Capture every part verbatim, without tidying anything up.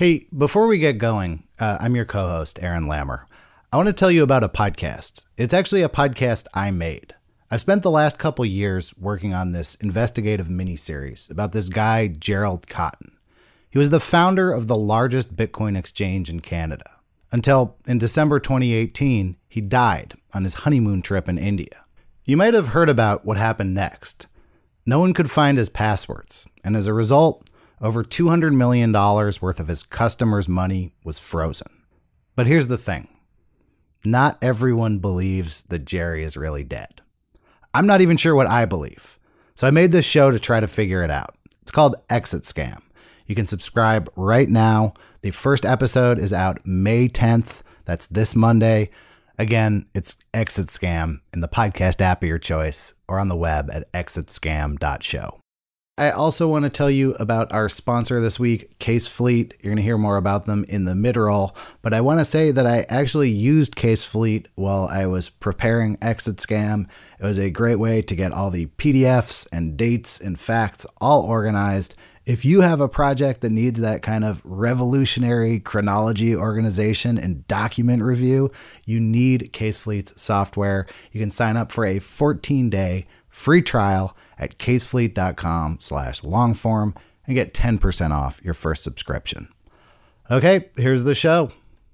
Hey, before we get going, uh, I'm your co-host, Aaron Lammer. I want to tell you about a podcast. It's actually a podcast I made. I've spent the last couple years working on this investigative miniseries about this guy, Gerald Cotten. He was the founder of the largest Bitcoin exchange in Canada, until in December twenty eighteen, he died on his honeymoon trip in India. You might have heard about what happened next. No one could find his passwords, and as a result, over two hundred million dollars worth of his customers' money was frozen. But here's the thing. Not everyone believes that Jerry is really dead. I'm not even sure what I believe. So I made this show to try to figure it out. It's called Exit Scam. You can subscribe right now. The first episode is out May tenth. That's this Monday. Again, it's Exit Scam in the podcast app of your choice or on the web at exit scam dot show. I also want to tell you about our sponsor this week, Casefleet. You're going to hear more about them in the mid-roll, but I want to say that I actually used Casefleet while I was preparing Exit Scam. It was a great way to get all the P D Fs and dates and facts all organized. If you have a project that needs that kind of revolutionary chronology organization and document review, you need Casefleet's software. You can sign up for a fourteen-day free trial at casefleet.com slash longform and get ten percent off your first subscription. Okay, here's the show.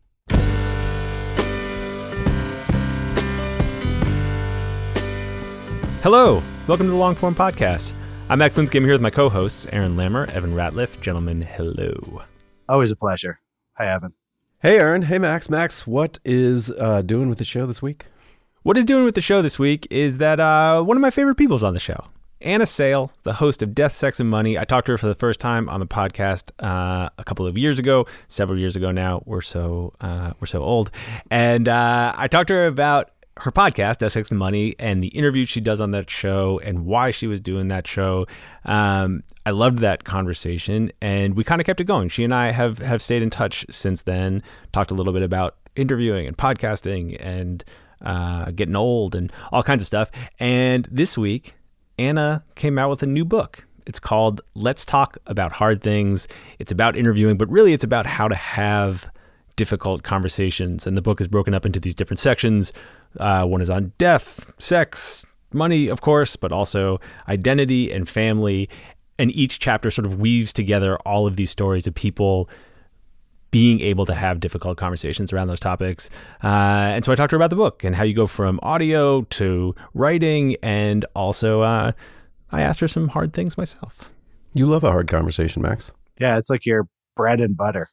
Hello, welcome to the Longform Podcast. I'm Excellence Game here with my co-hosts, Aaron Lammer, Evan Ratliff. Gentlemen, hello. Always a pleasure. Hi, Evan. Hey, Aaron. Hey, Max. Max, what is uh, doing with the show this week? What is doing with the show this week is that uh, one of my favorite people's on the show, Anna Sale, the host of Death, Sex, and Money. I talked to her for the first time on the podcast uh, a couple of years ago, several years ago now. We're so uh, we're so old. And uh, I talked to her about her podcast, Death, Sex, and Money, and the interviews she does on that show and why she was doing that show. Um, I loved that conversation, and we kind of kept it going. She and I have, have stayed in touch since then, talked a little bit about interviewing and podcasting and uh, getting old and all kinds of stuff. And this week, Anna came out with a new book. It's called Let's Talk About Hard Things. It's about interviewing, but really it's about how to have difficult conversations. And the book is broken up into these different sections. Uh, one is on death, sex, money, of course, but also identity and family. And each chapter sort of weaves together all of these stories of people being able to have difficult conversations around those topics. Uh, and so I talked to her about the book and how you go from audio to writing. And also uh, I asked her some hard things myself. You love a hard conversation, Max. Yeah, it's like your bread and butter.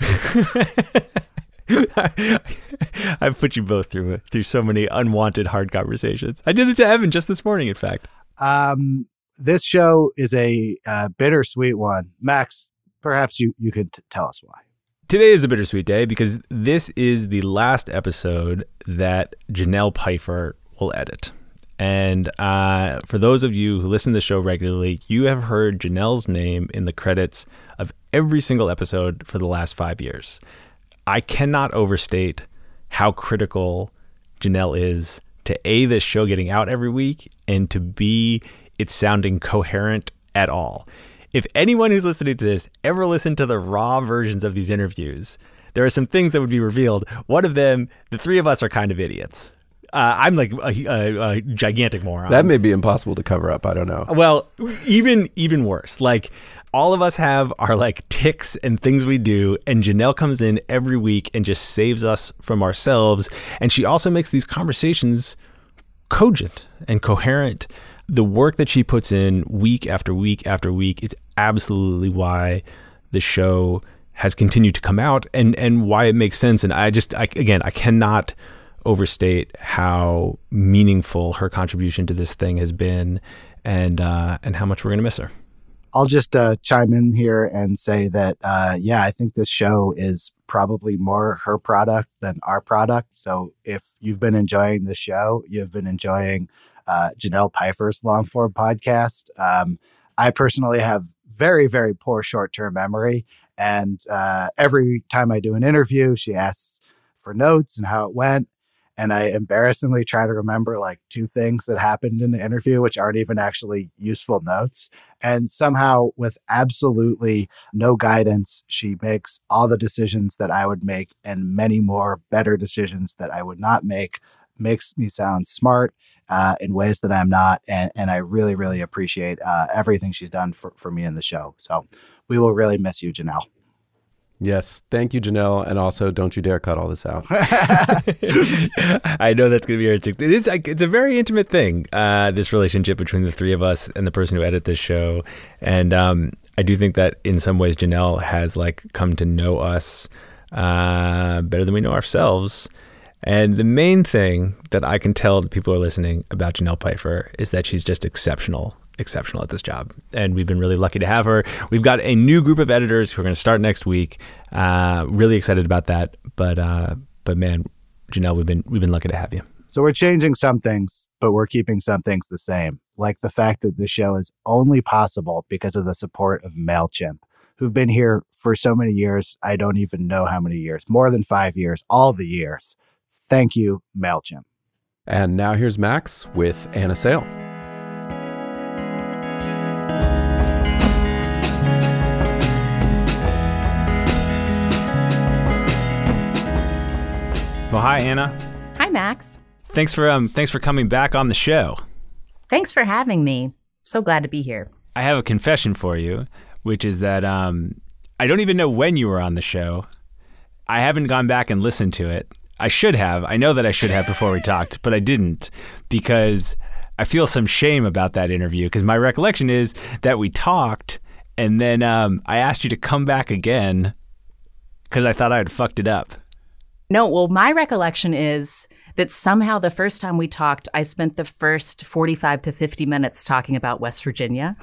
I've put you both through through so many unwanted hard conversations. I did it to Evan just this morning, in fact. Um, this show is a uh, bittersweet one. Max, perhaps you, you could t- tell us why. Today is a bittersweet day because this is the last episode that Janelle Pfeiffer will edit. And uh, for those of you who listen to the show regularly, you have heard Janelle's name in the credits of every single episode for the last five years. I cannot overstate how critical Janelle is to A, this show getting out every week, and to B, it sounding coherent at all. If anyone who's listening to this ever listened to the raw versions of these interviews, there are some things that would be revealed. One of them, the three of us are kind of idiots. Uh, I'm like a, a, a gigantic moron. That may be impossible to cover up. I don't know. Well, even even worse. Like, all of us have our like tics and things we do, and Janelle comes in every week and just saves us from ourselves. And she also makes these conversations cogent and coherent. The work that she puts in week after week after week is absolutely why the show has continued to come out and, and why it makes sense. And I just, I, again, I cannot overstate how meaningful her contribution to this thing has been, and uh, and how much we're going to miss her. I'll just uh, chime in here and say that, uh, yeah, I think this show is probably more her product than our product. So if you've been enjoying the show, you've been enjoying uh, Janelle Pfeiffer's Longform podcast. Um, I personally have very, very poor short-term memory. And uh, every time I do an interview, she asks for notes and how it went. and I embarrassingly try to remember like two things that happened in the interview, which aren't even actually useful notes. And somehow, with absolutely no guidance, she makes all the decisions that I would make and many more better decisions that I would not make, makes me sound smart uh, in ways that I'm not. And, and I really, really appreciate uh, everything she's done for, for me in the show. So we will really miss you, Janelle. Yes. Thank you, Janelle. And also, don't you dare cut all this out. I know that's going to be irritating. It is, it's a very intimate thing, uh, this relationship between the three of us and the person who edited this show. And um, I do think that in some ways, Janelle has like come to know us uh, better than we know ourselves. And the main thing that I can tell the people who are listening about Janelle Pfeiffer is that she's just exceptional. exceptional at this job, and we've been really lucky to have her. We've got a new group of editors who are going to start next week. Uh, really excited about that. But uh, but man, Janelle, we've been we've been lucky to have you. So we're changing some things, but we're keeping some things the same, like the fact that the show is only possible because of the support of MailChimp, who've been here for so many years. I don't even know how many years, more than five years, all the years. Thank you, MailChimp. And now here's Max with Anna Sale. Well, hi, Anna. Hi, Max. Thanks for um, thanks for coming back on the show. Thanks for having me. So glad to be here. I have a confession for you, which is that um, I don't even know when you were on the show. I haven't gone back and listened to it. I should have. I know that I should have before we talked, but I didn't because I feel some shame about that interview because my recollection is that we talked and then um, I asked you to come back again because I thought I had fucked it up. No, well, my recollection is that somehow the first time we talked, I spent the first forty-five to fifty minutes talking about West Virginia.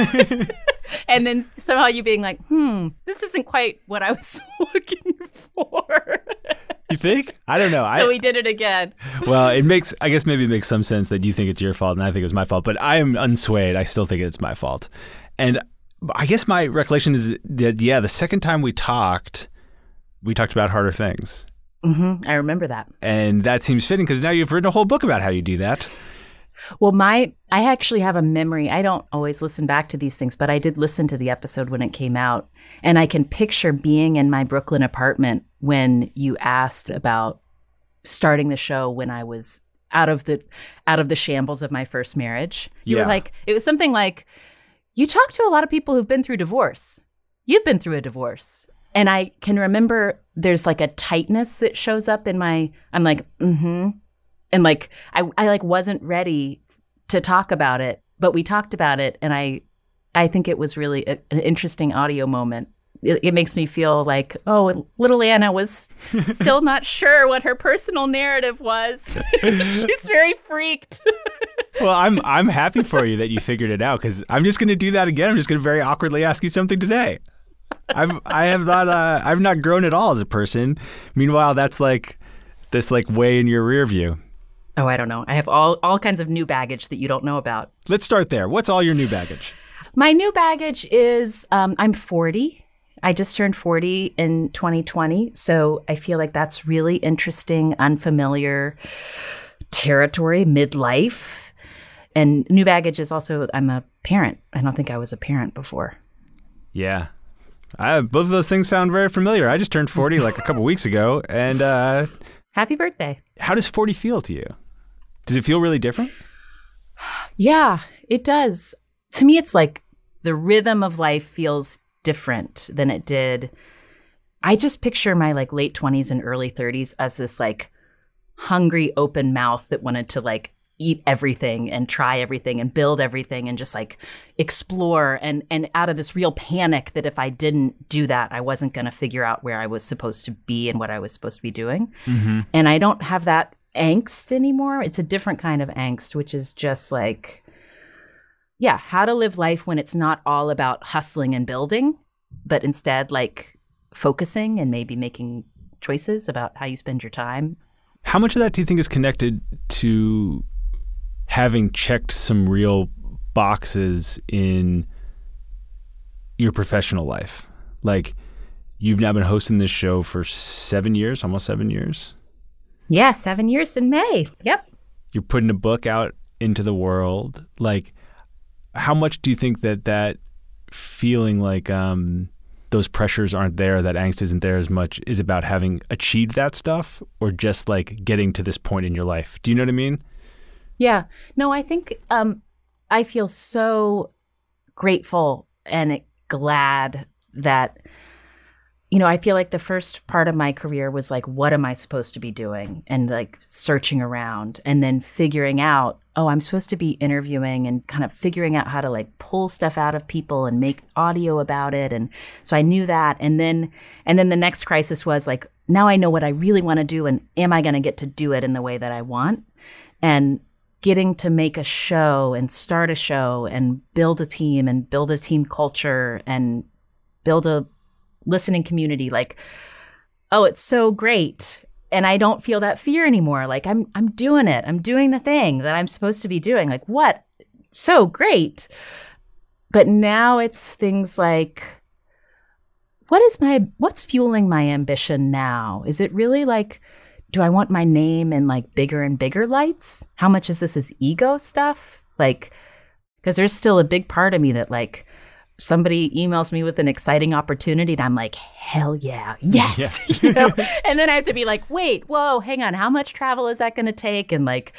And then somehow you being like, hmm, this isn't quite what I was looking for. You think? I don't know. So I, we did it again. Well, it makes, I guess maybe it makes some sense that you think it's your fault and I think it's my fault, but I am unswayed. I still think it's my fault. And I guess my recollection is that, yeah, the second time we talked, we talked about harder things. Mm-hmm. I remember that. And that seems fitting because now you've written a whole book about how you do that. Well, my I actually have a memory. I don't always listen back to these things, but I did listen to the episode when it came out. And I can picture being in my Brooklyn apartment when you asked about starting the show when I was out of the out of the shambles of my first marriage. You Yeah. were like, it was something like, you talk to a lot of people who've been through divorce. You've been through a divorce. And I can remember there's like a tightness that shows up in my, I'm like, mm-hmm. And like, I, I like wasn't ready to talk about it, but we talked about it. And I, I think it was really a, an interesting audio moment. It, it makes me feel like, oh, little Anna was still not sure what her personal narrative was. She's very freaked. Well, I'm I'm happy for you that you figured it out because I'm just going to do that again. I'm just going to very awkwardly ask you something today. I've I have not uh, I've not grown at all as a person. Meanwhile, that's like this like way in your rear view. Oh, I don't know. I have all all kinds of new baggage that you don't know about. Let's start there. What's all your new baggage? My new baggage is um, I'm forty. I just turned forty in twenty twenty. So I feel like that's really interesting, unfamiliar territory, midlife. And new baggage is also I'm a parent. I don't think I was a parent before. Yeah. I, both of those things sound very familiar. I just turned forty like a couple weeks ago. And uh, Happy birthday. how does forty feel to you? Does it feel really different? Yeah, it does. To me, it's like the rhythm of life feels different than it did. I just picture my like late twenties and early thirties as this like hungry open mouth that wanted to like eat everything and try everything and build everything and just like explore and and out of this real panic that if I didn't do that, I wasn't going to figure out where I was supposed to be and what I was supposed to be doing. Mm-hmm. And I don't have that angst anymore. It's a different kind of angst, which is just like, yeah, how to live life when it's not all about hustling and building, but instead like focusing and maybe making choices about how you spend your time. How much of that do you think is connected to having checked some real boxes in your professional life? Like, you've now been hosting this show for seven years, almost seven years. Yeah, seven years in May. Yep. You're putting a book out into the world. Like, how much do you think that that feeling like um, those pressures aren't there, that angst isn't there as much, is about having achieved that stuff, or just like getting to this point in your life? Do you know what I mean? Yeah. No, I think um, I feel so grateful and glad that, you know, I feel like the first part of my career was like, what am I supposed to be doing? And like searching around and then figuring out, oh, I'm supposed to be interviewing and kind of figuring out how to like pull stuff out of people and make audio about it. And so I knew that. And then, and then the next crisis was like, now I know what I really want to do. And am I going to get to do it in the way that I want? And getting to make a show and start a show and build a team and build a team culture and build a listening community, like, oh, it's so great. And I don't feel that fear anymore. Like I'm I'm doing it. I'm doing the thing that I'm supposed to be doing. Like, what? So great. But now it's things like, what is my what's fueling my ambition now? Is it really like, do I want my name in like bigger and bigger lights? How much is this is ego stuff? Like, because there's still a big part of me that like, somebody emails me with an exciting opportunity and I'm like, hell yeah, yes. Yeah. You know? And then I have to be like, wait, whoa, hang on. How much travel is that going to take? And like,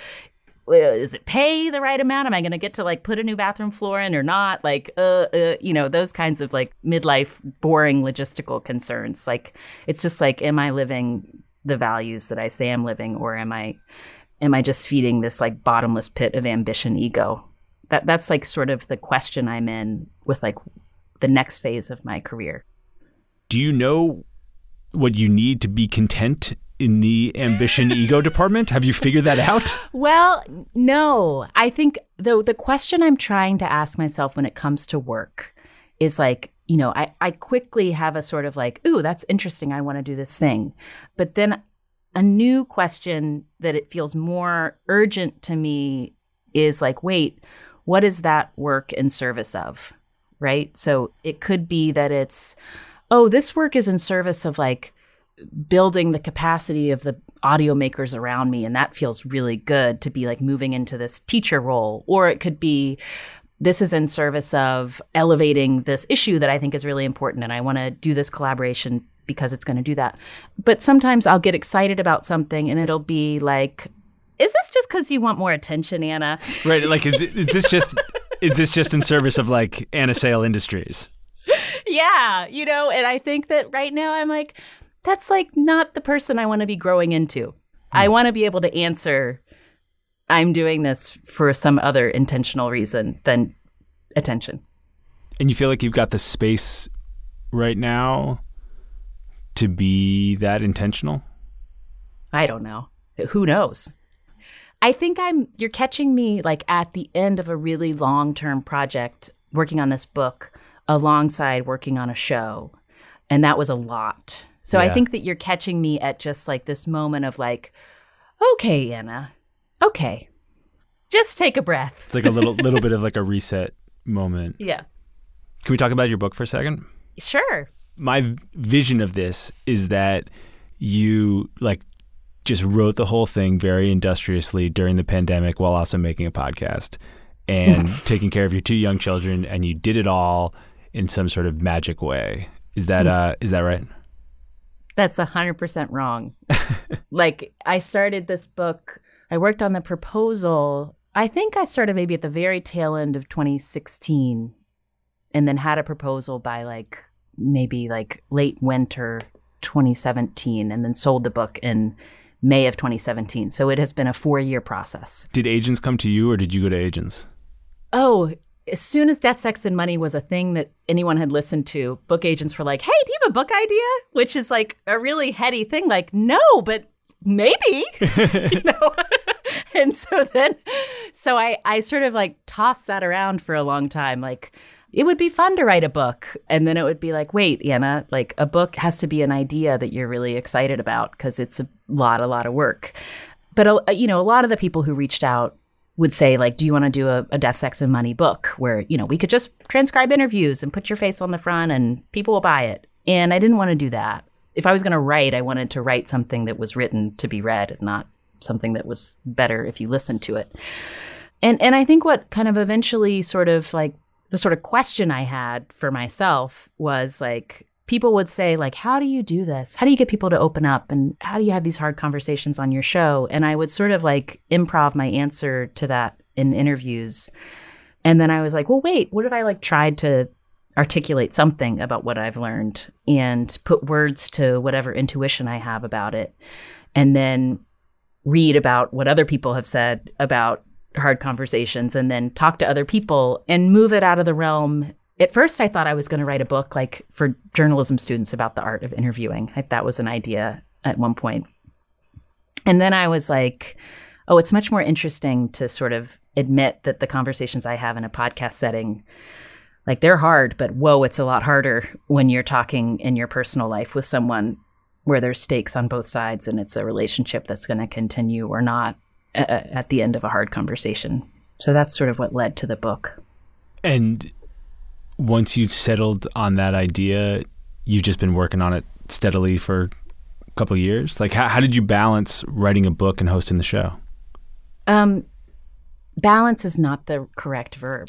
is it pay the right amount? Am I going to get to like put a new bathroom floor in or not? Like, uh, uh, you know, those kinds of like midlife, boring logistical concerns. Like, it's just like, am I living the values that I say I'm living, or am I, am I just feeding this like bottomless pit of ambition ego? That that's like sort of the question I'm in with like the next phase of my career. Do you know what you need to be content in the ambition ego department? Have you figured that out? Well, no. I think the the question I'm trying to ask myself when it comes to work is like, you know, I, I quickly have a sort of like, ooh, that's interesting. I want to do this thing. But then a new question that it feels more urgent to me is like, wait, what is that work in service of, right? So it could be that it's, oh, this work is in service of like building the capacity of the audio makers around me. And that feels really good to be like moving into this teacher role. Or it could be, this is in service of elevating this issue that I think is really important. And I want to do this collaboration because it's going to do that. But sometimes I'll get excited about something and it'll be like, is this just because you want more attention, Anna? Right. Like, is, is this just is this just in service of like Anna Sale Industries? Yeah. You know, and I think that right now I'm like, that's like not the person I want to be growing into. Hmm. I want to be able to answer, I'm doing this for some other intentional reason than attention. And you feel like you've got the space right now to be that intentional? I don't know. Who knows? I think I'm, you're catching me like at the end of a really long-term project, working on this book alongside working on a show. And that was a lot. So yeah. I think that you're catching me at just like this moment of like, okay, Anna, okay, just take a breath. It's like a little, little bit of like a reset moment. Yeah. Can we talk about your book for a second? Sure. My vision of this is that you like just wrote the whole thing very industriously during the pandemic while also making a podcast and taking care of your two young children, and you did it all in some sort of magic way. Is that uh, is that right? That's one hundred percent wrong. Like, I started this book, I worked on the proposal, I think I started maybe at the very tail end of twenty sixteen, and then had a proposal by like maybe like late winter twenty seventeen, and then sold the book in May of twenty seventeen. So it has been a four-year process. Did agents come to you, or did you go to agents? Oh, as soon as Death, Sex, and Money was a thing that anyone had listened to, book agents were like, hey, do you have a book idea? Which is like a really heady thing. Like, no, but maybe, you know? And so then, so I, I sort of like tossed that around for a long time. Like, it would be fun to write a book. And then it would be like, wait, Anna, like a book has to be an idea that you're really excited about because it's a lot, a lot of work. But, uh, you know, a lot of the people who reached out would say, like, do you want to do a, a Death, Sex, and Money book where, you know, we could just transcribe interviews and put your face on the front and people will buy it. And I didn't want to do that. if I was going to write, I wanted to write something that was written to be read, not something that was better if you listened to it. And and I think what kind of eventually sort of like the sort of question I had for myself was like, people would say like, how do you do this? How do you get people to open up? And how do you have these hard conversations on your show? And I would sort of like improv my answer to that in interviews. And then I was like, well, wait, what if I like tried to articulate something about what I've learned and put words to whatever intuition I have about it, and then read about what other people have said about hard conversations, and then talk to other people and move it out of the realm. At first, I thought I was going to write a book like for journalism students about the art of interviewing. I, that was an idea at one point. And then I was like, oh, it's much more interesting to sort of admit that the conversations I have in a podcast setting, like they're hard, but whoa, it's a lot harder when you're talking in your personal life with someone where there's stakes on both sides and it's a relationship that's going to continue or not a- at the end of a hard conversation. So that's sort of what led to the book. And once you settled on that idea, you've just been working on it steadily for a couple of years. Like, how, how did you balance writing a book and hosting the show? Um, balance is not the correct verb.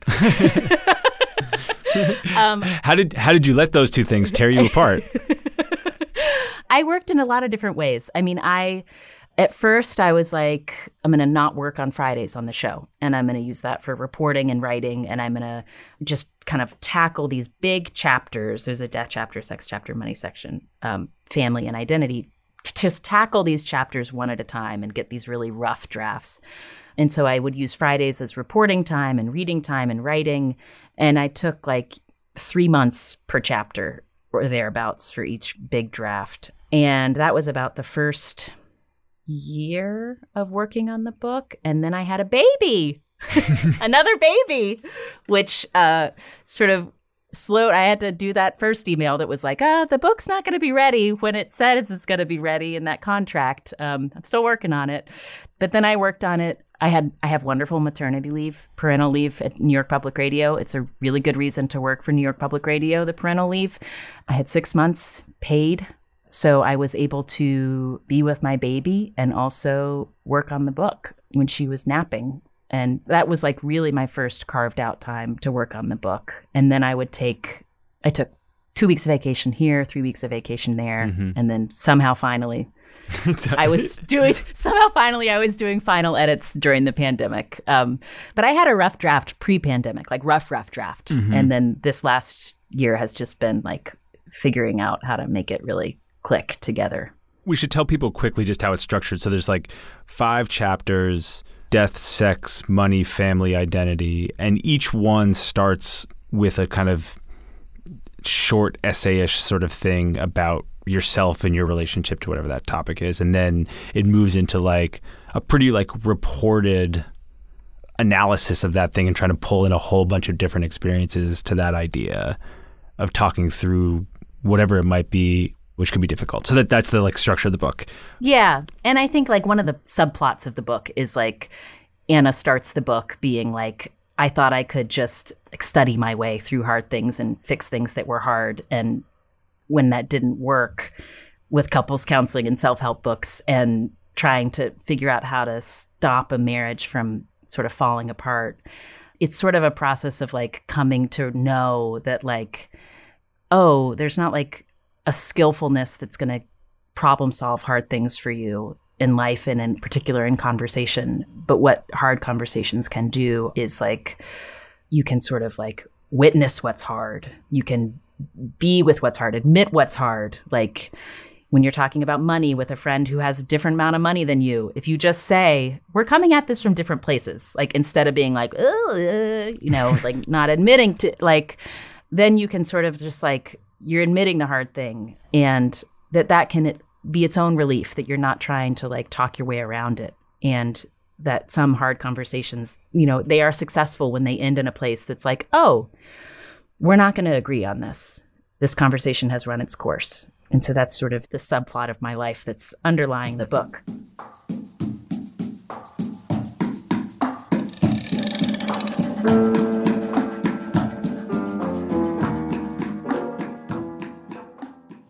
um, how did how did you let those two things tear you apart? I worked in a lot of different ways. I mean, I at first I was like, I'm going to not work on Fridays on the show, and I'm going to use that for reporting and writing, and I'm going to just kind of tackle these big chapters. There's a death chapter, sex chapter, money section, um, family and identity. Just tackle these chapters one at a time and get these really rough drafts. And so I would use Fridays as reporting time and reading time and writing. And I took like three months per chapter or thereabouts for each big draft. And that was about the first year of working on the book. And then I had a baby, another baby, which uh, sort of slowed. I had to do that first email that was like, ah, the book's not going to be ready when it says it's going to be ready in that contract. Um, I'm still working on it. But then I worked on it. I had I have wonderful maternity leave, parental leave at New York Public Radio. It's a really good reason to work for New York Public Radio, the parental leave. I had six months paid. So I was able to be with my baby and also work on the book when she was napping. And that was like really my first carved out time to work on the book. And then I would take, I took two weeks of vacation here, three weeks of vacation there. Mm-hmm. And then somehow finally, I was doing, somehow finally I was doing final edits during the pandemic. Um, but I had a rough draft pre-pandemic, like rough, rough draft. Mm-hmm. And then this last year has just been like figuring out how to make it really click together. We should tell people quickly just how it's structured. So there's like five chapters: death, sex, money, family, identity. And each one starts with a kind of short essay-ish sort of thing about yourself and your relationship to whatever that topic is. And then it moves into like a pretty like reported analysis of that thing and trying to pull in a whole bunch of different experiences to that idea of talking through whatever it might be, which could be difficult. So that that's the like structure of the book. Yeah. And I think like one of the subplots of the book is like Anna starts the book being like, I thought I could just like study my way through hard things and fix things that were hard. And when that didn't work with couples counseling and self-help books and trying to figure out how to stop a marriage from sort of falling apart, it's sort of a process of like coming to know that like, oh, there's not like a skillfulness that's going to problem solve hard things for you in life and in particular in conversation. But what hard conversations can do is like, you can sort of like witness what's hard. You can be with what's hard, admit what's hard. Like when you're talking about money with a friend who has a different amount of money than you, if you just say, we're coming at this from different places, like instead of being like, oh, you know, like not admitting to like, then you can sort of just like, you're admitting the hard thing, and that that can be its own relief, that you're not trying to like talk your way around it. And that some hard conversations, you know, they are successful when they end in a place that's like, oh, we're not going to agree on this. This conversation has run its course. And so that's sort of the subplot of my life that's underlying the book.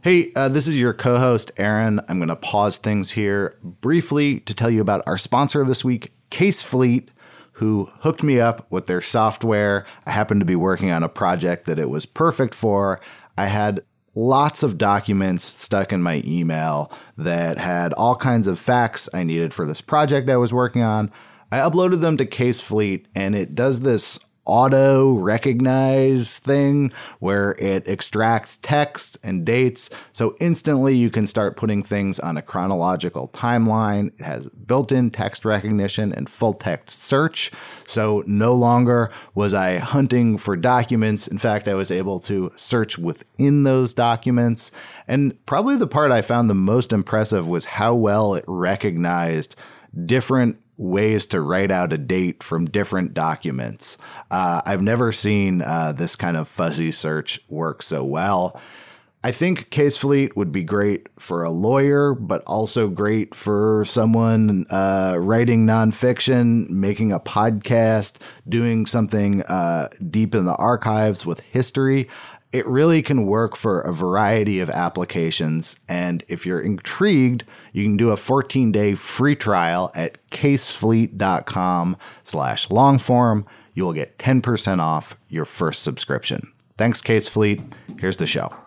Hey, uh, this is your co-host, Aaron. I'm going to pause things here briefly to tell you about our sponsor this week, Casefleet, who hooked me up with their software. I happened to be working on a project that it was perfect for. I had lots of documents stuck in my email that had all kinds of facts I needed for this project I was working on. I uploaded them to Casefleet, and it does this auto recognize thing where it extracts text and dates. So instantly you can start putting things on a chronological timeline. It has built-in text recognition and full text search. So no longer was I hunting for documents. In fact, I was able to search within those documents. And probably the part I found the most impressive was how well it recognized different ways to write out a date from different documents. Uh, I've never seen uh, this kind of fuzzy search work so well. I think Casefleet would be great for a lawyer, but also great for someone uh, writing nonfiction, making a podcast, doing something uh, deep in the archives with history. It really can work for a variety of applications. And if you're intrigued, you can do a fourteen day free trial at casefleet.com slash longform. You will get ten percent off your first subscription. Thanks, Casefleet. Here's the show.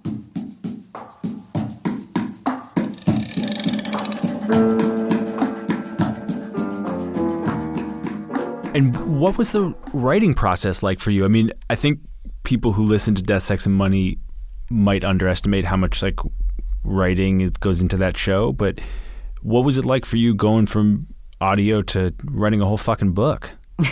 And what was the writing process like for you? I mean, I think people who listen to Death, Sex, and Money might underestimate how much like writing is, goes into that show. But what was it like for you going from audio to writing a whole fucking book?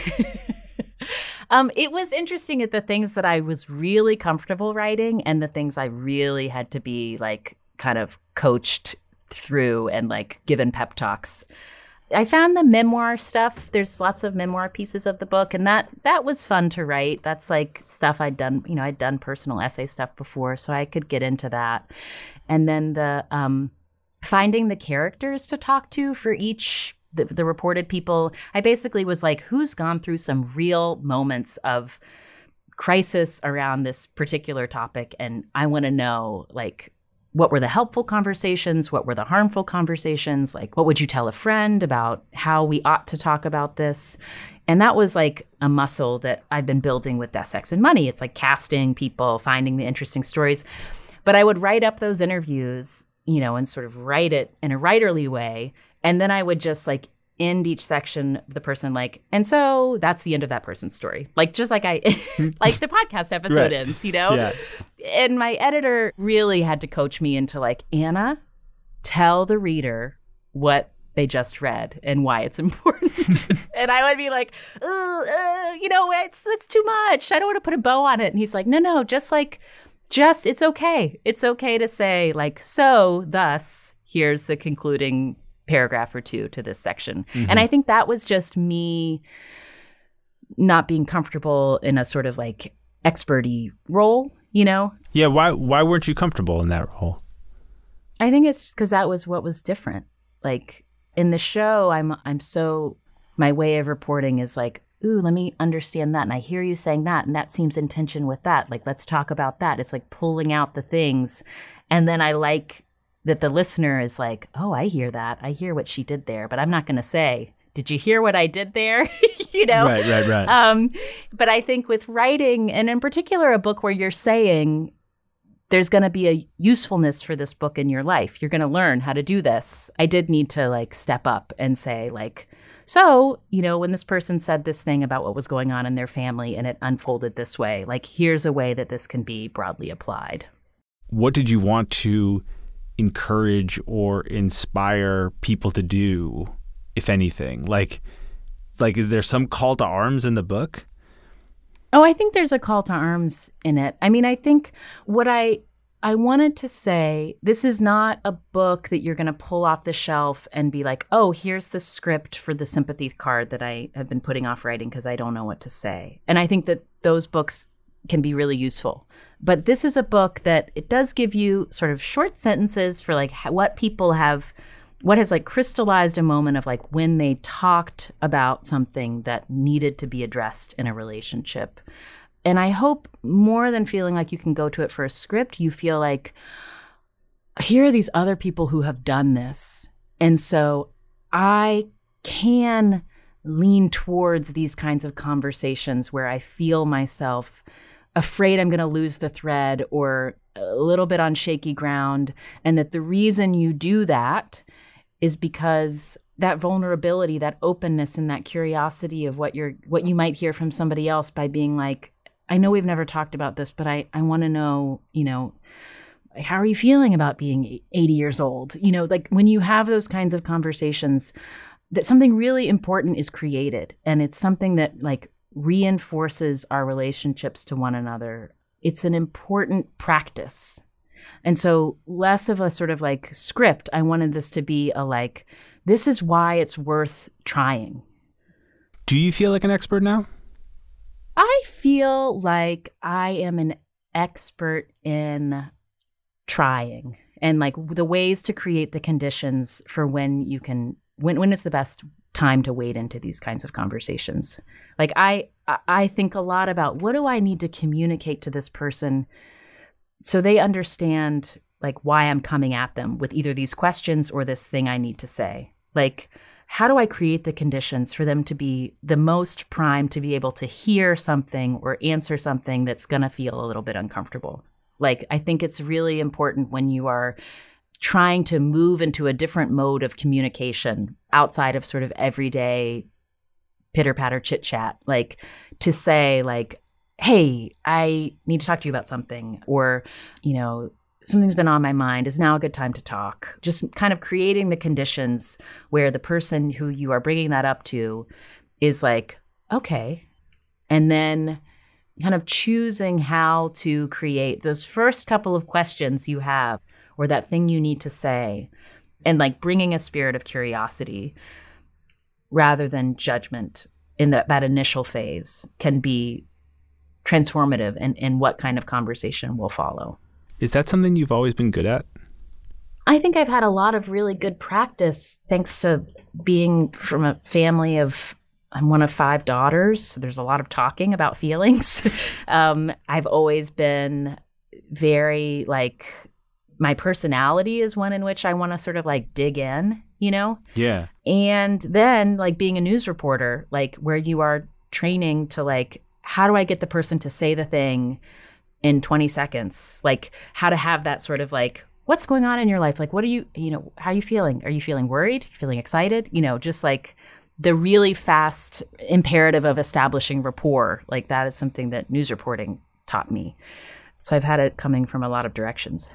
um, it was interesting at the things that I was really comfortable writing and the things I really had to be like kind of coached through and like given pep talks. I found the memoir stuff. There's lots of memoir pieces of the book, and that that was fun to write. That's like stuff I'd done, you know, I'd done personal essay stuff before, so I could get into that. And then the um, finding the characters to talk to for each, the, the reported people. I basically was like, who's gone through some real moments of crisis around this particular topic? And I want to know, like, what were the helpful conversations? What were the harmful conversations? Like, what would you tell a friend about how we ought to talk about this? And that was like a muscle that I've been building with Death, Sex, and Money. It's like casting people, finding the interesting stories. But I would write up those interviews, you know, and sort of write it in a writerly way. And then I would just like end each section of the person like, and so that's the end of that person's story. Like, just like I, like the podcast episode Right. ends, you know? Yeah. And my editor really had to coach me into like, Anna, tell the reader what they just read and why it's important. And I would be like, oh, uh, you know, it's that's too much. I don't want to put a bow on it. And he's like, no, no, just like, just, it's okay. It's okay to say like, so thus, here's the concluding paragraph or two to this section. Mm-hmm. And I think that was just me not being comfortable in a sort of like experty role, you know? Yeah. Why, why weren't you comfortable in that role? I think it's because that was what was different. Like in the show, I'm, I'm so, my way of reporting is like, ooh, let me understand that. And I hear you saying that. And that seems in tension with that. Like, let's talk about that. It's like pulling out the things. And then I like that the listener is like, oh, I hear that. I hear what she did there, but I'm not going to say, did you hear what I did there? you know? Right, right, right. Um, but I think with writing, and in particular, a book where you're saying there's going to be a usefulness for this book in your life, you're going to learn how to do this. I did need to like step up and say like, so, you know, when this person said this thing about what was going on in their family and it unfolded this way, like, here's a way that this can be broadly applied. What did you want to encourage or inspire people to do, if anything? Like, like, is there some call to arms in the book? Oh, I think there's a call to arms in it. I mean, I think what I I wanted to say, this is not a book that you're going to pull off the shelf and be like, oh, here's the script for the sympathy card that I have been putting off writing because I don't know what to say. And I think that those books can be really useful. But this is a book that it does give you sort of short sentences for like what people have, what has like crystallized a moment of like when they talked about something that needed to be addressed in a relationship. And I hope more than feeling like you can go to it for a script, you feel like, here are these other people who have done this. And so I can lean towards these kinds of conversations where I feel myself afraid I'm going to lose the thread or a little bit on shaky ground. And that the reason you do that is because that vulnerability, that openness, and that curiosity of what you're, what you might hear from somebody else by being like, I know we've never talked about this, but I, I want to know, you know, how are you feeling about being eighty years old? You know, like when you have those kinds of conversations, that something really important is created. And it's something that like reinforces our relationships to one another. It's an important practice. And so less of a sort of like script, I wanted this to be a like, this is why it's worth trying. Do you feel like an expert now? I feel like I am an expert in trying and like the ways to create the conditions for when you can, when, when it's the best time to wade into these kinds of conversations. Like I, I think a lot about what do I need to communicate to this person so they understand like why I'm coming at them with either these questions or this thing I need to say. Like, how do I create the conditions for them to be the most primed to be able to hear something or answer something that's going to feel a little bit uncomfortable? Like, I think it's really important when you are trying to move into a different mode of communication outside of sort of everyday pitter-patter chit-chat, like to say like, hey, I need to talk to you about something, or, you know, something's been on my mind. Is now a good time to talk? Just kind of creating the conditions where the person who you are bringing that up to is like, okay. And then kind of choosing how to create those first couple of questions you have or that thing you need to say, and like bringing a spirit of curiosity rather than judgment in that, that initial phase can be transformative in, in what kind of conversation will follow. Is that something you've always been good at? I think I've had a lot of really good practice thanks to being from a family of, I'm one of five daughters. There's a lot of talking about feelings. um, I've always been very like, my personality is one in which I want to sort of like dig in, you know? Yeah. And then like being a news reporter, like where you are training to like, how do I get the person to say the thing in twenty seconds? Like how to have that sort of like, what's going on in your life? Like, what are you, you know, how are you feeling? Are you feeling worried? Are you feeling excited? You know, just like the really fast imperative of establishing rapport. Like that is something that news reporting taught me. So I've had it coming from a lot of directions.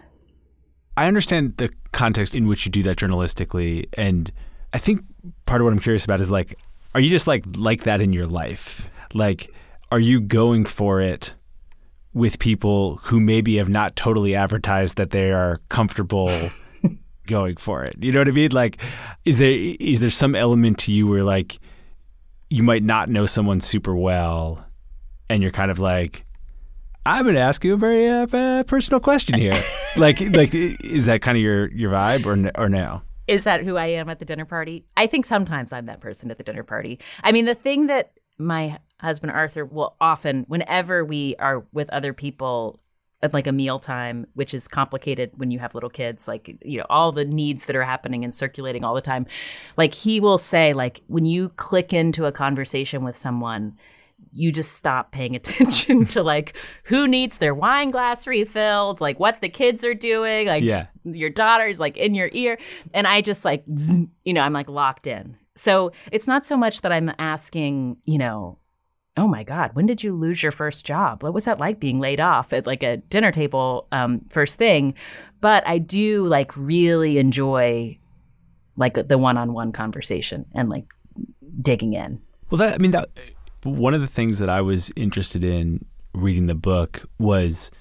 I understand the context in which you do that journalistically. And I think part of what I'm curious about is like, are you just like, like that in your life? Like, are you going for it with people who maybe have not totally advertised that they are comfortable going for it? You know what I mean? Like, is there is there some element to you where like you might not know someone super well and you're kind of like, I'm going to ask you a very uh, uh, personal question here. like, like is that kind of your, your vibe or or no? Is that who I am at the dinner party? I think sometimes I'm that person at the dinner party. I mean, the thing that my husband Arthur will often, whenever we are with other people at like a mealtime, which is complicated when you have little kids, like, you know, all the needs that are happening and circulating all the time, like he will say, like, when you click into a conversation with someone, you just stop paying attention to like who needs their wine glass refilled, like what the kids are doing, like yeah. your daughter's like in your ear. And I just like, you know, I'm like locked in. So it's not so much that I'm asking, you know, oh my God, when did you lose your first job? What was that like being laid off at like a dinner table um, first thing? But I do like really enjoy like the one-on-one conversation and like digging in. Well, that, I mean, that one of the things that I was interested in reading the book was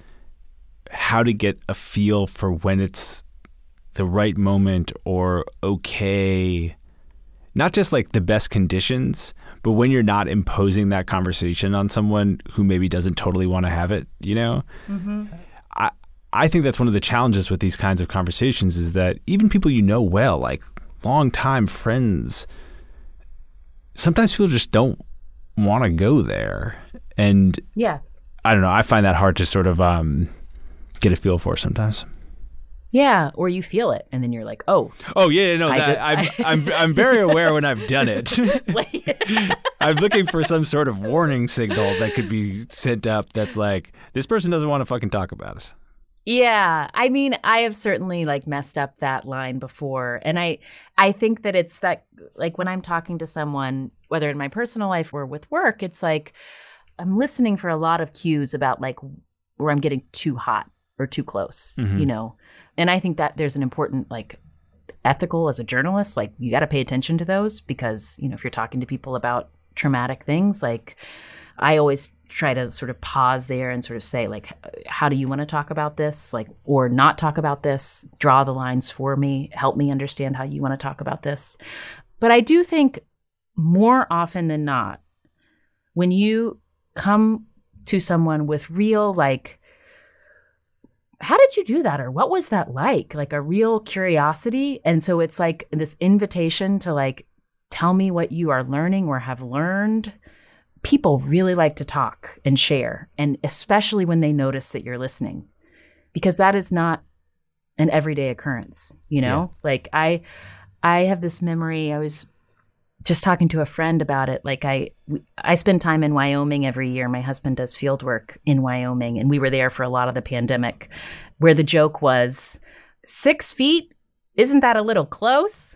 how to get a feel for when it's the right moment or okay, not just like the best conditions, but when you're not imposing that conversation on someone who maybe doesn't totally want to have it, you know? Mm-hmm. I I think that's one of the challenges with these kinds of conversations is that even people you know well, like longtime friends, sometimes people just don't want to go there. And yeah, I don't know, I find that hard to sort of um, get a feel for sometimes. Yeah, or you feel it, and then you're like, "Oh, Oh yeah, no, I that, ju- I'm, I'm I'm very aware when I've done it. like, I'm looking for some sort of warning signal that could be sent up. That's like, this person doesn't want to fucking talk about it. yeah." I mean, I have certainly like messed up that line before, and I I think that it's that like when I'm talking to someone, whether in my personal life or with work, it's like I'm listening for a lot of cues about like where I'm getting too hot or too close, Mhm. you know. And I think that there's an important like ethical as a journalist, like you got to pay attention to those because, you know, if you're talking to people about traumatic things, like I always try to sort of pause there and sort of say like, how do you want to talk about this? Like, or not talk about this, draw the lines for me, help me understand how you want to talk about this. But I do think more often than not, when you come to someone with real like, how did you do that? Or what was that like? Like a real curiosity. And so it's like this invitation to like, tell me what you are learning or have learned. People really like to talk and share. And especially when they notice that you're listening, because that is not an everyday occurrence, you know? Like I, I have this memory, I was just talking to a friend about it. Like I, I spend time in Wyoming every year. My husband does field work in Wyoming, and we were there for a lot of the pandemic, where the joke was, six feet? Isn't that a little close?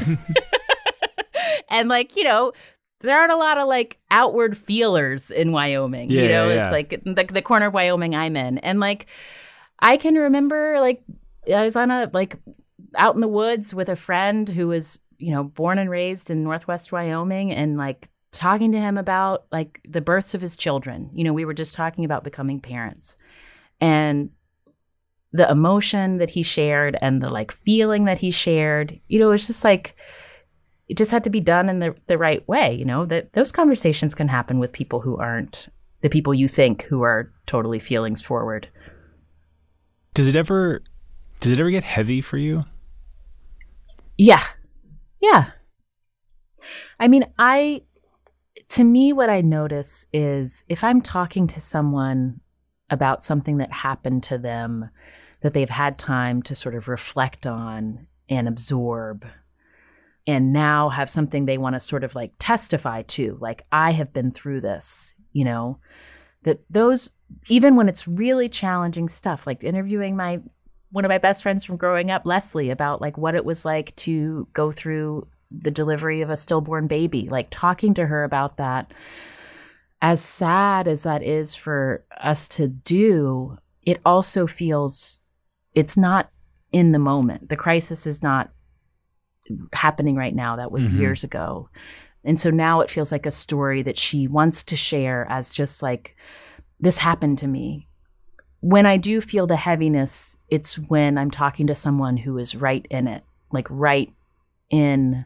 And like, you know, there aren't a lot of like outward feelers in Wyoming. Yeah, you know, yeah, it's yeah. like the, the corner of Wyoming I'm in. And like, I can remember like I was on a like out in the woods with a friend who was, you know, born and raised in Northwest Wyoming, and like talking to him about like the births of his children. You know, we were just talking about becoming parents, and the emotion that he shared and the like feeling that he shared, you know, it's just like, it just had to be done in the, the right way. You know, that those conversations can happen with people who aren't the people you think who are totally feelings forward. Does it ever, does it ever get heavy for you? Yeah. Yeah. I mean, I, to me, what I notice is if I'm talking to someone about something that happened to them that they've had time to sort of reflect on and absorb, and now have something they want to sort of like testify to, like, I have been through this, you know, that those, even when it's really challenging stuff, like interviewing my, one of my best friends from growing up, Leslie, about like what it was like to go through the delivery of a stillborn baby, like talking to her about that, as sad as that is for us to do, it also feels it's not in the moment. The crisis is not happening right now. That was Mhm. years ago. And so now it feels like a story that she wants to share as just like, this happened to me. When I do feel the heaviness, it's when I'm talking to someone who is right in it, like right in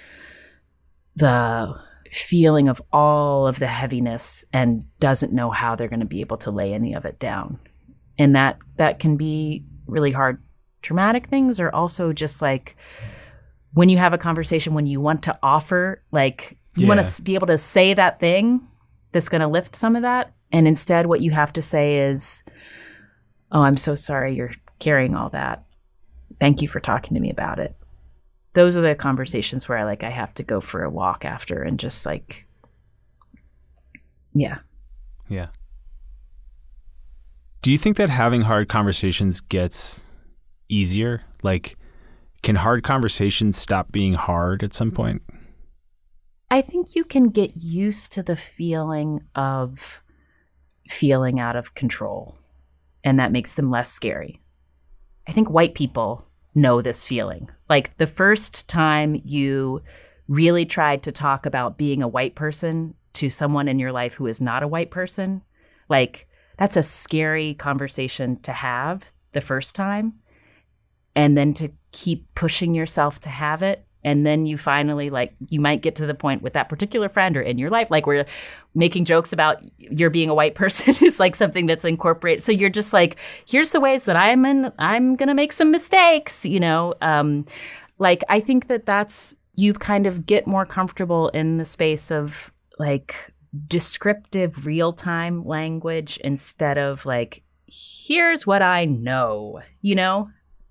the feeling of all of the heaviness and doesn't know how they're going to be able to lay any of it down. And that that can be really hard. Traumatic things are also just like when you have a conversation, when you want to offer, like you Yeah. want to be able to say that thing that's going to lift some of that. And instead what you have to say is, oh, I'm so sorry you're carrying all that. Thank you for talking to me about it. Those are the conversations where I like, I have to go for a walk after and just like, yeah. Yeah. Do you think that having hard conversations gets easier? Like, can hard conversations stop being hard at some point? I think you can get used to the feeling of feeling out of control, and that makes them less scary. I think white people know this feeling. Like the first time you really tried to talk about being a white person to someone in your life who is not a white person, like that's a scary conversation to have the first time. And then to keep pushing yourself to have it. And then you finally, like, you might get to the point with that particular friend or in your life, like where making jokes about your being a white person is like something that's incorporated. So you're just like, here's the ways that I'm in, I'm going to make some mistakes, you know? Um, like, I think that that's, you kind of get more comfortable in the space of like descriptive real-time language instead of like, here's what I know, you know?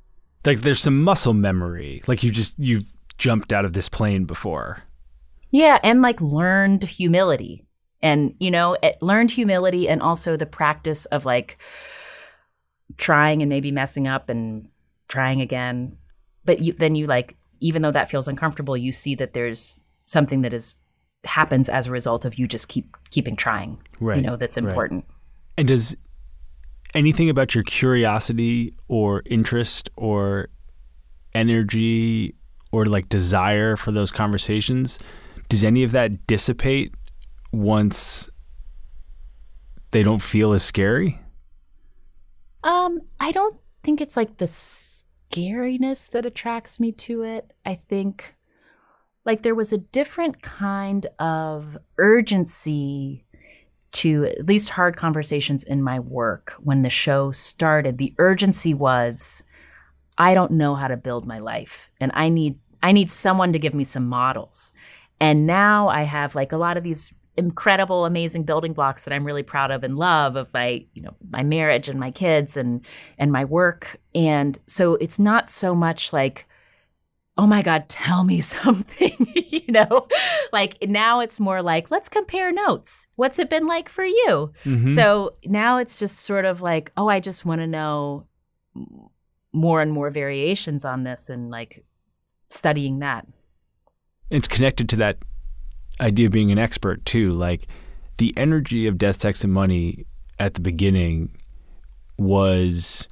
Like there's some muscle memory. Like you just, you've jumped out of this plane before. Yeah. And like learned humility and, you know, it, learned humility and also the practice of like trying and maybe messing up and trying again. But you, then you like, even though that feels uncomfortable, you see that there's something that is happens as a result of you just keep keeping trying. Right. You know, that's important. Right. And does anything about your curiosity or interest or energy or like desire for those conversations, does any of that dissipate once they don't feel as scary? Um, I don't think it's like the scariness that attracts me to it. I think like there was a different kind of urgency to at least hard conversations in my work when the show started. The urgency was, I don't know how to build my life and I need I need someone to give me some models. And now I have like a lot of these incredible, amazing building blocks that I'm really proud of and love of my, you know, my marriage and my kids and and my work. And so it's not so much like, oh my God, tell me something, you know? Like now it's more like, let's compare notes. What's it been like for you? Mm-hmm. So now it's just sort of like, oh, I just want to know more and more variations on this and like studying that. It's connected to that idea of being an expert too. Like the energy of Death, Sex, and Money at the beginning was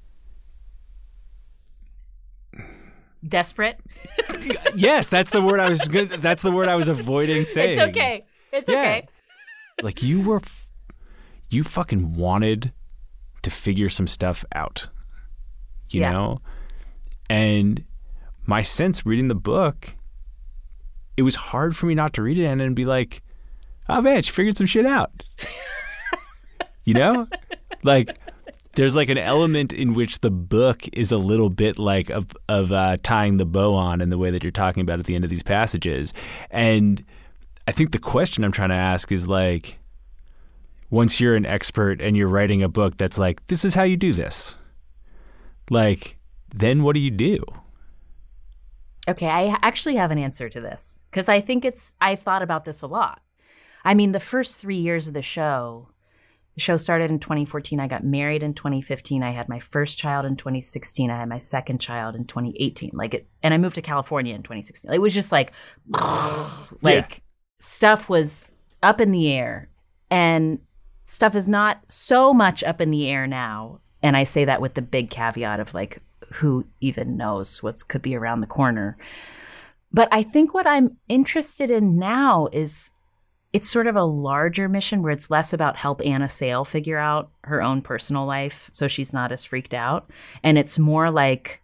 desperate. Yes, that's the word I was good. That's the word I was avoiding saying. It's okay. It's yeah. okay. Like you were, you fucking wanted to figure some stuff out, you yeah. know? And my sense reading the book, it was hard for me not to read it and then be like, oh man, she figured some shit out. You know? Like there's like an element in which the book is a little bit like of, of uh, tying the bow on in the way that you're talking about at the end of these passages. And I think the question I'm trying to ask is like, once you're an expert and you're writing a book that's like, this is how you do this, like, then what do you do? Okay, I actually have an answer to this because I think it's, I've thought about this a lot. I mean, the first three years of the show, the show started in twenty fourteen. I got married in twenty fifteen. I had my first child in twenty sixteen. I had my second child in twenty eighteen. Like it, and I moved to California in twenty sixteen. It was just like, like yeah. stuff was up in the air and stuff is not so much up in the air now. And I say that with the big caveat of like, who even knows what could be around the corner. But I think what I'm interested in now is it's sort of a larger mission where it's less about help Anna Sale figure out her own personal life so she's not as freaked out. And it's more like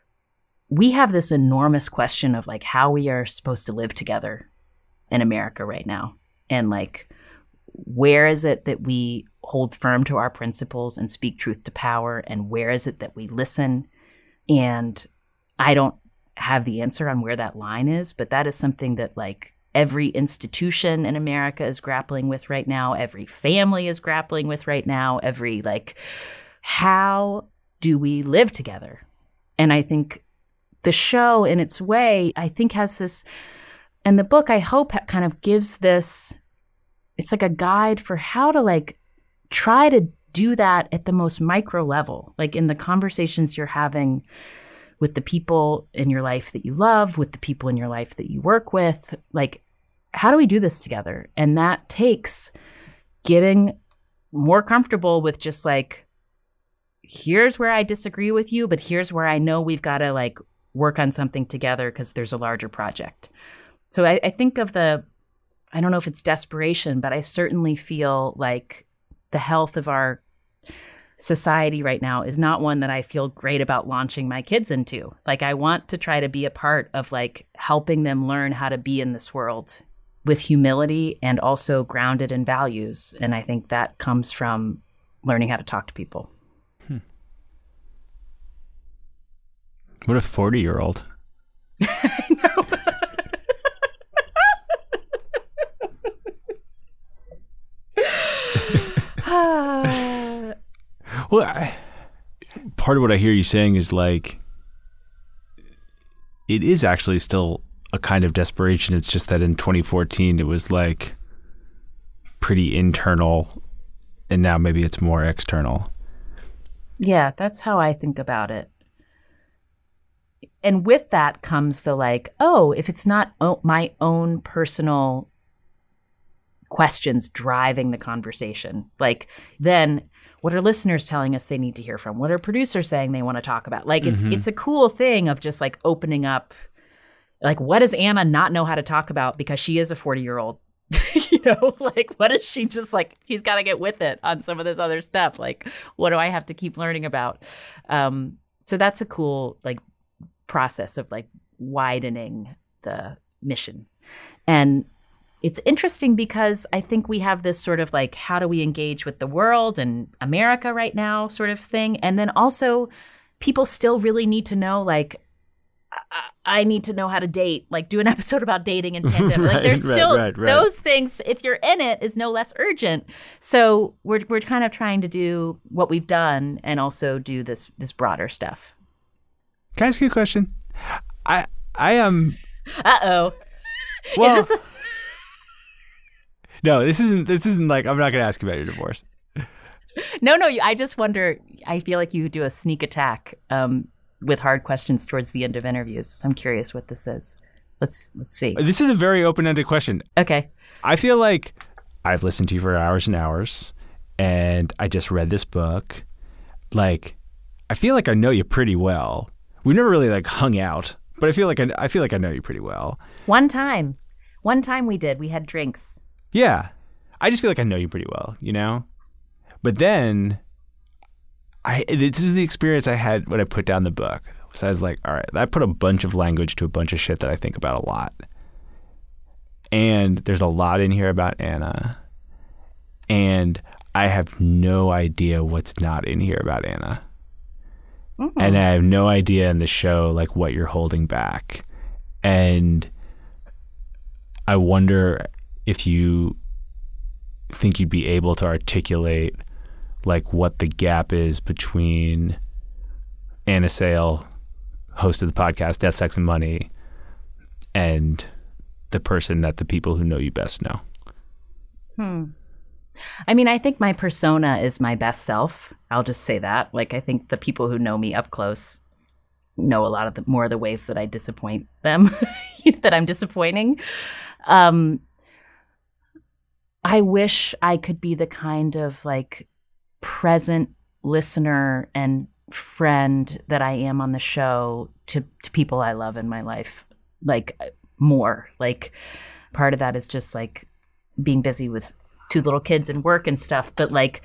we have this enormous question of like how we are supposed to live together in America right now. And like, where is it that we hold firm to our principles and speak truth to power? And where is it that we listen? And I don't have the answer on where that line is, but that is something that like every institution in America is grappling with right now. Every family is grappling with right now. Every like, how do we live together? And I think the show in its way, I think has this, and the book I hope kind of gives this, it's like a guide for how to like try to do that at the most micro level, like in the conversations you're having with the people in your life that you love, with the people in your life that you work with. Like, how do we do this together? And that takes getting more comfortable with just like, here's where I disagree with you, but here's where I know we've got to like work on something together because there's a larger project. So I, I think of the, I don't know if it's desperation, but I certainly feel like the health of our society right now is not one that I feel great about launching my kids into. Like I want to try to be a part of like helping them learn how to be in this world with humility and also grounded in values. And I think that comes from learning how to talk to people. Hmm. What a forty-year-old. I know. Well, I, part of what I hear you saying is like, it is actually still a kind of desperation. It's just that in twenty fourteen, it was like pretty internal, and now maybe it's more external. Yeah, that's how I think about it. And with that comes the like, oh, if it's not o- my own personal questions driving the conversation, like then what are listeners telling us they need to hear from? What are producers saying they want to talk about? Like it's mm-hmm. it's a cool thing of just like opening up, like what does Anna not know how to talk about because she is a forty-year-old? You know, like what is she just like, she's got to get with it on some of this other stuff. Like, what do I have to keep learning about? Um, so that's a cool like process of like widening the mission. And it's interesting because I think we have this sort of like, how do we engage with the world and America right now sort of thing. And then also people still really need to know, like, I need to know how to date, like do an episode about dating and pandemic. right, like there's right, still right, right. those things, if you're in it, is no less urgent. So we're we're kind of trying to do what we've done and also do this this broader stuff. Can I ask you a question? I I am. Um... Uh-oh. Well, is this a... No, this isn't this isn't like, I'm not going to ask you about your divorce. No, no, I just wonder, I feel like you do a sneak attack um with hard questions towards the end of interviews. So I'm curious what this is. Let's let's see. This is a very open-ended question. Okay. I feel like I've listened to you for hours and hours, and I just read this book. Like, I feel like I know you pretty well. We've never really like hung out, but I feel like I, I feel like I know you pretty well. One time, one time we did. We had drinks. Yeah, I just feel like I know you pretty well, you know. But then. I, this is the experience I had when I put down the book. So I was like, all right, I put a bunch of language to a bunch of shit that I think about a lot. And there's a lot in here about Anna. And I have no idea what's not in here about Anna. Mm-hmm. And I have no idea in the show, like, what you're holding back. And I wonder if you think you'd be able to articulate like what the gap is between Anna Sale, host of the podcast Death, Sex, and Money, and the person that the people who know you best know. Hmm. I mean, I think my persona is my best self. I'll just say that. Like, I think the people who know me up close know a lot of the more of the ways that I disappoint them, that I'm disappointing. Um, I wish I could be the kind of like present listener and friend that I am on the show to, to people I love in my life, like more. Like part of that is just like being busy with two little kids and work and stuff. But like,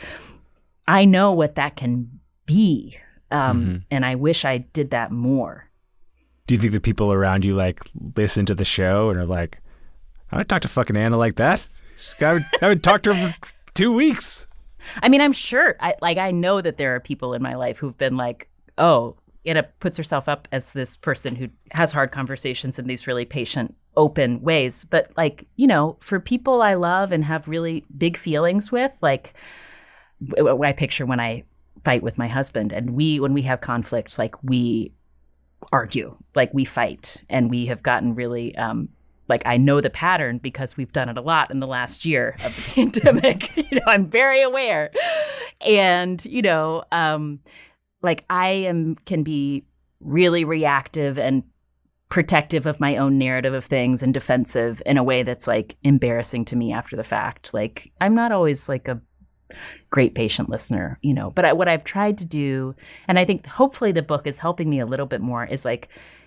I know what that can be. Um, mm-hmm. And I wish I did that more. Do you think the people around you like listen to the show and are like, I would talk to fucking Anna like that? I would, I would talk to her for two weeks. I mean, I'm sure, I, like, I know that there are people in my life who've been like, oh, Anna puts herself up as this person who has hard conversations in these really patient, open ways. But like, you know, for people I love and have really big feelings with, like what I picture when I fight with my husband and we, when we have conflict, like we argue, like we fight, and we have gotten really, um, like I know the pattern because we've done it a lot in the last year of the pandemic. You know, I'm very aware. And, you know, um, like I am can be really reactive and protective of my own narrative of things and defensive in a way that's like embarrassing to me after the fact. Like I'm not always like a great patient listener, you know, but I, what I've tried to do, and I think hopefully the book is helping me a little bit more, is like,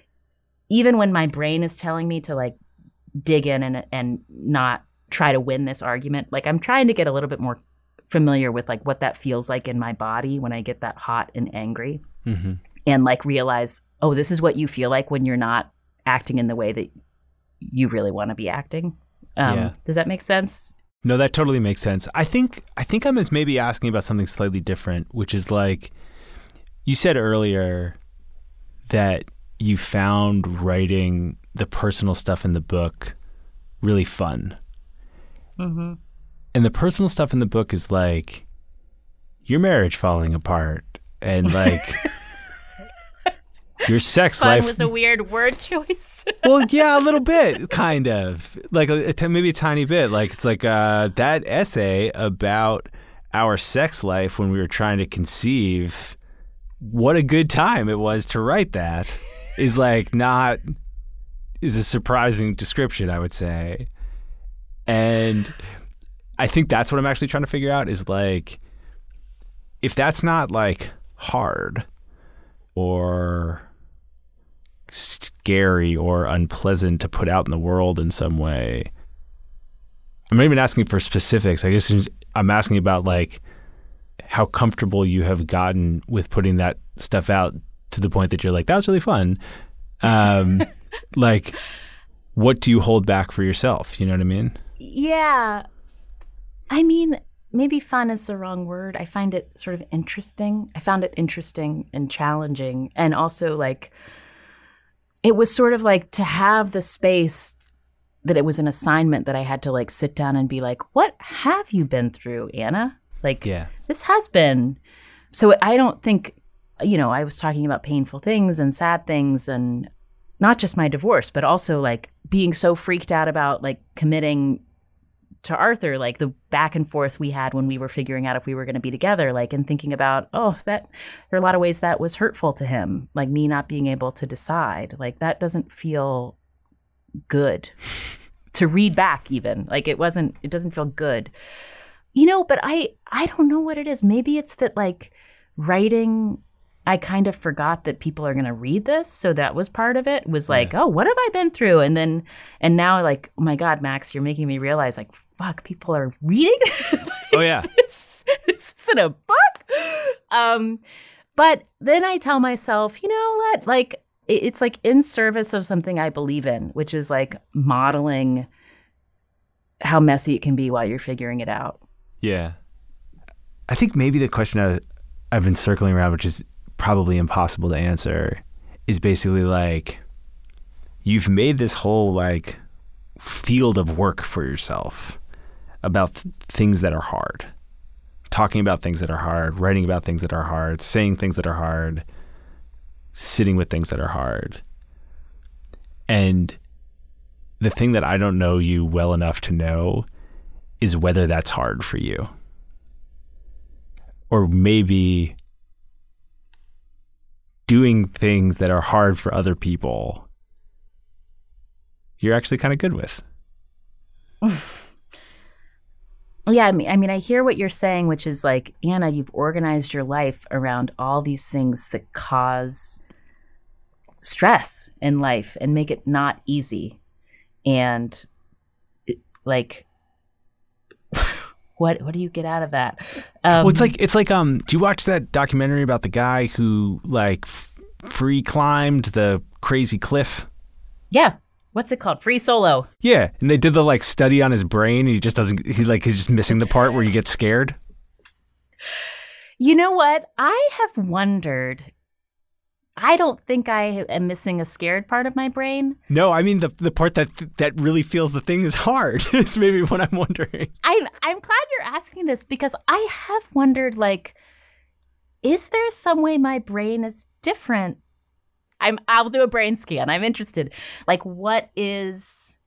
even when my brain is telling me to like dig in and and not try to win this argument, like I'm trying to get a little bit more familiar with like what that feels like in my body when I get that hot and angry, mm-hmm. and like realize, oh, this is what you feel like when you're not acting in the way that you really want to be acting. Um, yeah. Does that make sense? No, that totally makes sense. I think I think I'm maybe asking about something slightly different, which is like you said earlier that you found writing the personal stuff in the book really fun. Mm-hmm. And the personal stuff in the book is like your marriage falling apart and like your sex Fun life was a weird word choice. well, yeah, a little bit, kind of, like a, a, maybe a tiny bit. Like it's like uh, that essay about our sex life when we were trying to conceive. What a good time it was to write that. Is like not is a surprising description, I would say, and I think that's what I'm actually trying to figure out is like if that's not like hard or scary or unpleasant to put out in the world in some way. I'm not even asking for specifics. I guess I'm asking about like how comfortable you have gotten with putting that stuff out to the point that you're like, that was really fun. Um, like, what do you hold back for yourself? You know what I mean? Yeah. I mean, maybe fun is the wrong word. I find it sort of interesting. I found it interesting and challenging. And also, like, it was sort of like to have the space that it was an assignment that I had to, like, sit down and be like, what have you been through, Anna? Like, yeah. This has been. So I don't think, you know, I was talking about painful things and sad things and not just my divorce, but also, like, being so freaked out about, like, committing to Arthur, like the back and forth we had when we were figuring out if we were going to be together, like, and thinking about, oh, that there are a lot of ways that was hurtful to him, like me not being able to decide, like that doesn't feel good to read back even. Like it wasn't, it doesn't feel good, you know, but I, I don't know what it is. Maybe it's that like writing, I kind of forgot that people are going to read this. So that was part of it was like, yeah. oh, what have I been through? And then, and now like, oh my God, Max, you're making me realize like, fuck, people are reading. like, oh yeah. This, this isn't a book. Um, but then I tell myself, you know what? Like, it, it's like in service of something I believe in, which is like modeling how messy it can be while you're figuring it out. Yeah. I think maybe the question I, I've been circling around, which is probably impossible to answer, is basically like you've made this whole like field of work for yourself about th- things that are hard, talking about things that are hard, writing about things that are hard, saying things that are hard, sitting with things that are hard. And the thing that I don't know you well enough to know is whether that's hard for you. Or maybe doing things that are hard for other people, you're actually kind of good with. Yeah, I mean, I mean, I hear what you're saying, which is like, Anna, you've organized your life around all these things that cause stress in life and make it not easy. And it, like, what what do you get out of that? Um, well, it's like it's like um. Do you watch that documentary about the guy who like f- free climbed the crazy cliff? Yeah. What's it called? Free Solo. Yeah, and they did the like study on his brain, and he just doesn't. He like he's just missing the part where you get scared. You know what? I have wondered. I don't think I am missing a scared part of my brain. No, I mean the the part that that really feels the thing is hard. Is maybe what I'm wondering. I'm I'm glad you're asking this because I have wondered, like, is there some way my brain is different? I'm I'll do a brain scan. I'm interested. Like, what is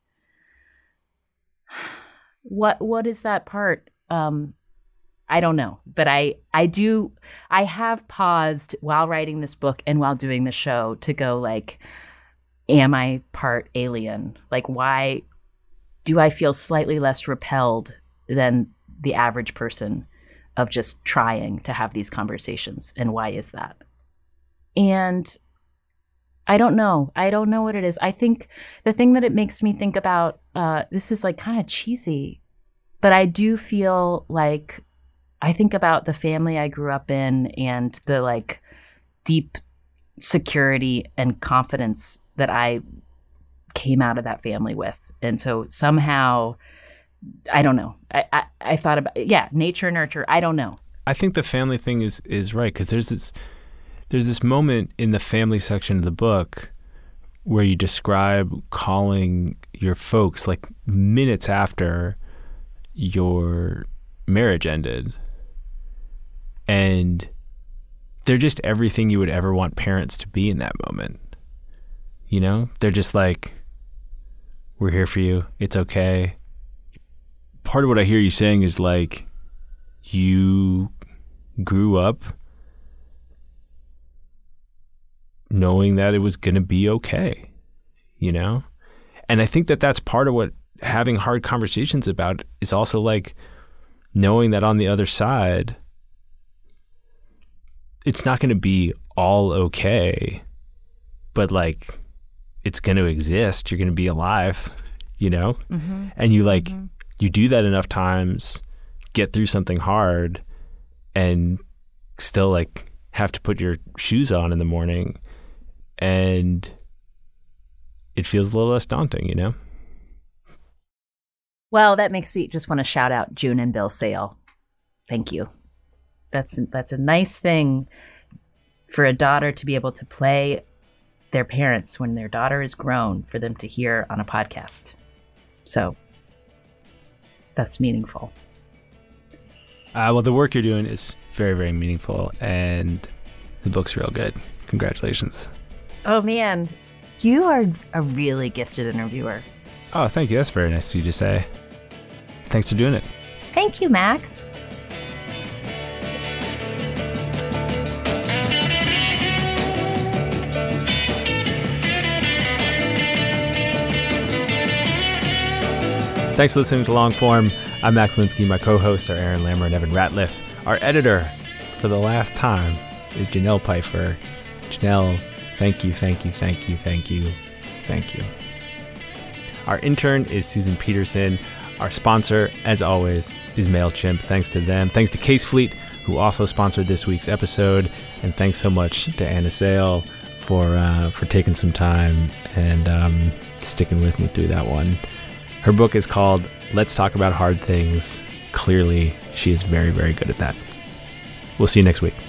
what what is that part? Um, I don't know, but I I do I have paused while writing this book and while doing the show to go like, am I part alien? Like, why do I feel slightly less repelled than the average person of just trying to have these conversations? And why is that? And I don't know. I don't know what it is. I think the thing that it makes me think about, uh, this is like kind of cheesy, but I do feel like I think about the family I grew up in and the like deep security and confidence that I came out of that family with. And so somehow, I don't know. I, I, I thought about, yeah, nature, nurture. I don't know. I think the family thing is, is right. Cause there's this, there's this moment in the family section of the book where you describe calling your folks like minutes after your marriage ended. And they're just everything you would ever want parents to be in that moment. You know, they're just like, we're here for you. It's okay. Part of what I hear you saying is like, you grew up knowing that it was going to be okay, you know? And I think that that's part of what having hard conversations about is also like knowing that on the other side, it's not going to be all okay, but like, it's going to exist. You're going to be alive, you know? Mm-hmm. And you like, mm-hmm. you do that enough times, get through something hard, and still like have to put your shoes on in the morning, and it feels a little less daunting, you know? Well, that makes me just want to shout out June and Bill Sale. Thank you. That's that's a nice thing for a daughter to be able to play their parents when their daughter is grown, for them to hear on a podcast. So that's meaningful. Uh, well, the work you're doing is very, very meaningful, and the book's real good. Congratulations. Oh, man. You are a really gifted interviewer. Oh, thank you. That's very nice of you to say. Thanks for doing it. Thank you, Max. Thanks for listening to Longform. I'm Max Linsky. My co-hosts are Aaron Lammer and Evan Ratliff. Our editor, for the last time, is Janelle Pfeiffer. Janelle, thank you, thank you, thank you, thank you, thank you. Our intern is Susan Peterson. Our sponsor, as always, is MailChimp. Thanks to them. Thanks to Casefleet, who also sponsored this week's episode. And thanks so much to Anna Sale for uh, for taking some time and um, sticking with me through that one. Her book is called Let's Talk About Hard Things. Clearly, she is very, very good at that. We'll see you next week.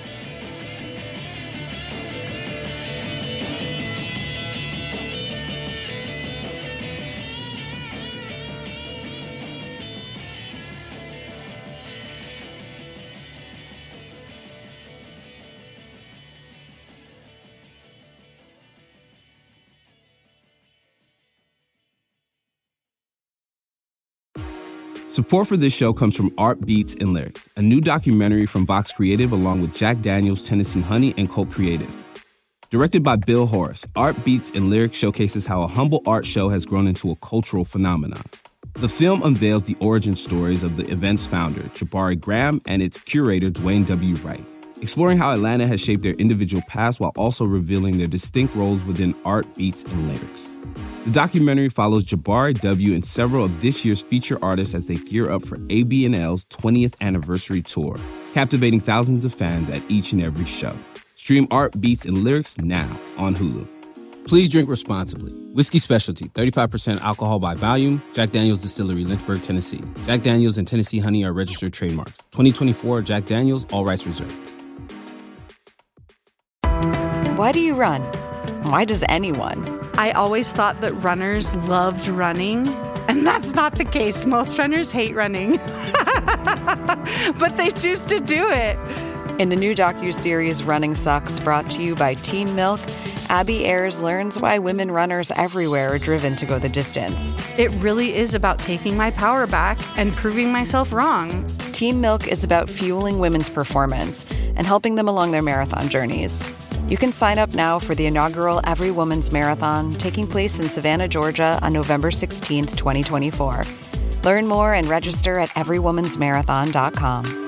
Support for this show comes from Art Beats and Lyrics, a new documentary from Vox Creative along with Jack Daniels, Tennessee Honey, and Cult Creative. Directed by Bill Horace, Art Beats and Lyrics showcases how a humble art show has grown into a cultural phenomenon. The film unveils the origin stories of the event's founder, Jabari Graham, and its curator, Dwayne W. Wright, exploring how Atlanta has shaped their individual past while also revealing their distinct roles within art, beats, and lyrics. The documentary follows Jabari W. and several of this year's feature artists as they gear up for A B N L's twentieth anniversary tour, captivating thousands of fans at each and every show. Stream Art, Beats, and Lyrics now on Hulu. Please drink responsibly. Whiskey Specialty, thirty-five percent alcohol by volume. Jack Daniel's Distillery, Lynchburg, Tennessee. Jack Daniel's and Tennessee Honey are registered trademarks. twenty twenty-four Jack Daniel's, all rights reserved. Why do you run? Why does anyone? I always thought that runners loved running, and that's not the case. Most runners hate running, but they choose to do it. In the new docuseries Running Sucks, brought to you by Teen Milk, Abby Ayers learns why women runners everywhere are driven to go the distance. It really is about taking my power back and proving myself wrong. Teen Milk is about fueling women's performance and helping them along their marathon journeys. You can sign up now for the inaugural Every Woman's Marathon, taking place in Savannah, Georgia on November sixteenth, twenty twenty-four. Learn more and register at every woman's marathon dot com.